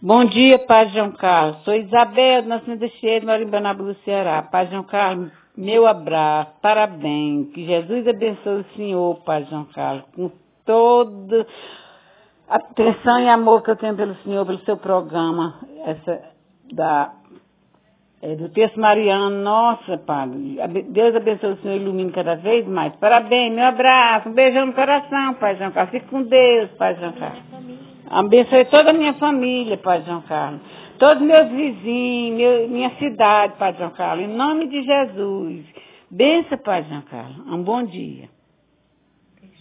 Bom dia, Padre João Carlos. Sou Isabel, Nascimento Cheio, moro em Banabu, Ceará. Padre João Carlos, meu abraço, parabéns. Que Jesus abençoe o senhor, Padre João Carlos, com toda a atenção e amor que eu tenho pelo senhor, pelo seu programa, do texto mariano. Nossa, Padre, Deus abençoe o senhor e ilumine cada vez mais. Parabéns, meu abraço, um beijão no coração, Padre João Carlos. Fique com Deus, Padre João Carlos. Abençoe toda a minha família, Padre João Carlos. Todos meus vizinhos, minha cidade, Padre João Carlos. Em nome de Jesus. Bença, Padre João Carlos. Um bom dia.